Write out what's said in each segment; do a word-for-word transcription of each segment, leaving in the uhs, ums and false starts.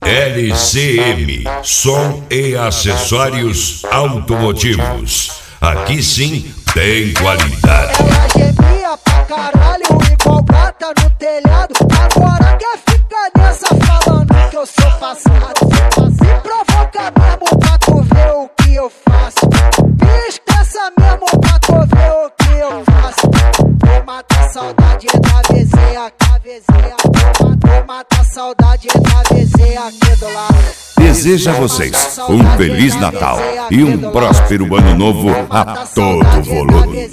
L C M, som e acessórios automotivos. Aqui sim tem qualidade. Ela gemia pra caralho igual gata no telhado. Agora quer ficar nessa falando que eu sou passado. Se provoca mesmo pra tu ver o que eu faço. Me estressa mesmo pra tu ver o que eu faço. Vou matar a saudade da vizinha, da vizinha. Vou matar a saudade da vizinha aqui do lado. Deseja a vocês um Feliz Natal e um próspero Ano Novo a todo volume.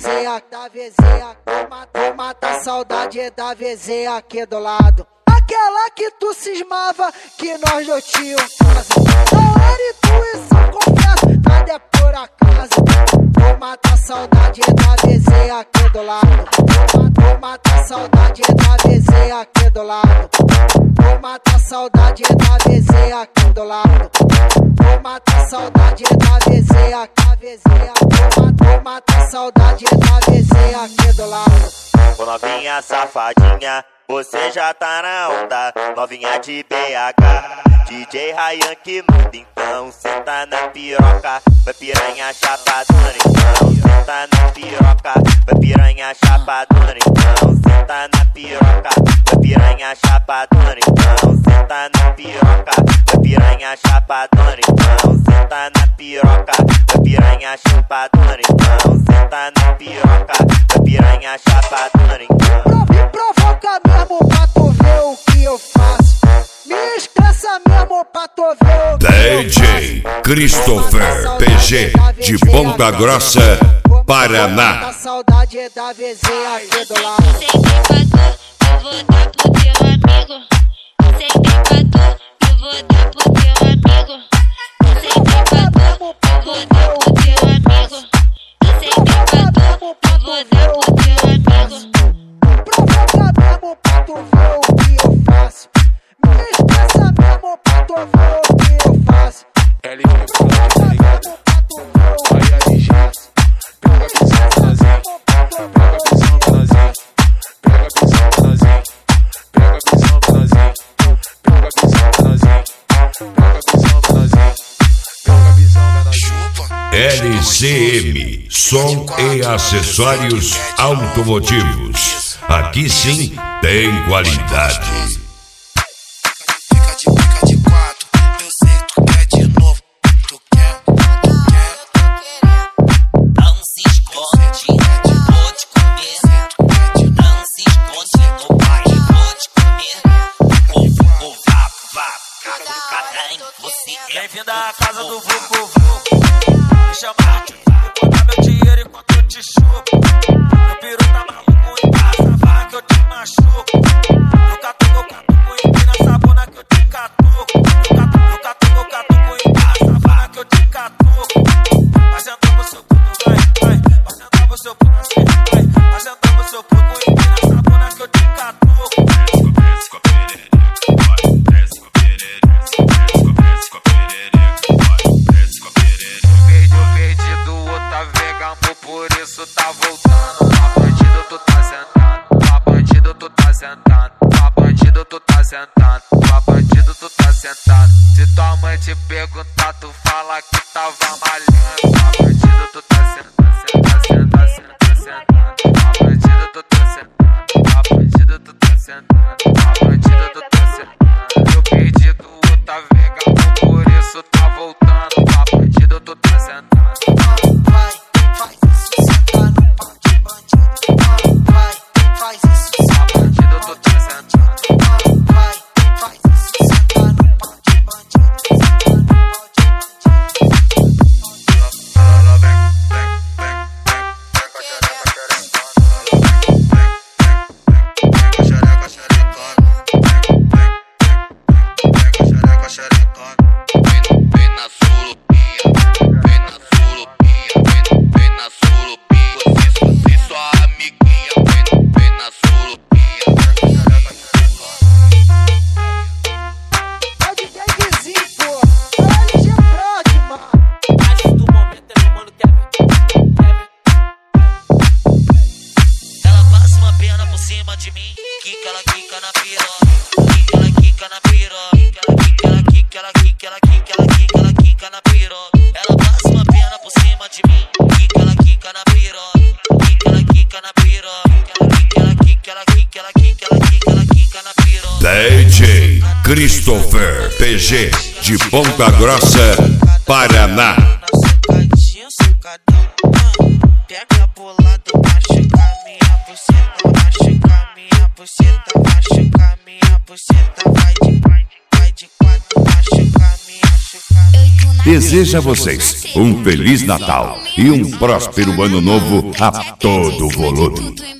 Vou matar a saudade da vizinha aqui do lado. Aquela que tu cismava que nós não tínhamos casa. Não era intuição, confesso, nada é por acaso. Vou matar a saudade da vizinha aqui do lado. Vou matar a saudade da vizinha aqui do lado. Vou matar a saudade da vizinha aqui do lado. Vou matar a saudade da vizinha, da vizinha. Vou matar a saudade da vizinha aqui do lado. Ô novinha safadinha, você já tá na onda. Novinha de B H, D J Ryan que manda. Então senta na piroca, vai piranha chapadona. Então senta na piroca, vai piranha chapadona. Então senta na piroca, vai piranha chapadona. Então senta na piroca, vai piranha chapadona. Então senta na piroca, vai piranha chapadona. Então senta na piroca, vai piranha chapadona. Me provoca mesmo pra tu ver o que eu faço. Me estressa mesmo pra tu ver o que D J Christopher P G de Ponta Grossa, Paraná. Saudade da vizinha aqui do lado. Sem tempador, eu vou dar pro teu amigo. Sem tempador, eu vou dar pro teu amigo. Sem tempador, eu vou dar pro teu amigo. Sem tempador, eu vou dar pro teu amigo. Provoca mesmo pra tu ver o que eu faço. Me estressa mesmo pra tu ver o que eu faço. L P tá ligado? Vai aí, gente. Pega a visão do Nazinho. Pega a visão do Nazinho. Pega a visão do Nazinho. Pega a visão do Nazinho. Pega a visão do Nazinho. Pega a visão do Nazinho. Pega a visão do Nazinho. L C M, som e acessórios automotivos. Aqui sim tem qualidade. Fica de fica de quatro, eu sei que tu quer de novo. Tu quer, tu quer. Não se esconde, vou te comer. Não se esconde, meu pai, vou te comer. Ovo, ovo, vá, vá, cada em você. Bem-vinda à casa do Vucu Vucu. Me chama de Vucu, conta meu dinheiro enquanto eu te chupo. Meu peru tá maluco em casa, fala que eu te machuco. Eu catuco, catuco, empina essa bona que eu te catuco. Eu catuco, catuco em casa, fala que eu te catuco. Vai sentar pro seu puto, vai, vai. Vai sentar pro seu puto, vai. Vai sentar pro seu puto, empina essa bona que eu te catuco. Por isso tá voltando, pra bandido tu tá sentando, pra bandido tu tá sentando, pra bandido tu tá sentando, pra bandido tu tá sentado. Se tua mãe te perguntar, tu fala que tava malhando. Pra bandido tu tá sentando, senta, senta, senta, sentando. Pra bandido tu tá sentando, pra bandido tu tá sentando, pra bandido tu tá sentando. Eu perdi do outra vega, por isso tá voltando, pra bandido tu tá sentando. Cover P G de Ponta Grossa, Paraná. Socadinho, socadão, pega bolado, machuca minha buceta, machuca minha buceta, machuca minha buceta, vai de, vai de quatro, machuca minha, machuca. Deseja a vocês um Feliz Natal e um próspero Ano Novo a todo volume.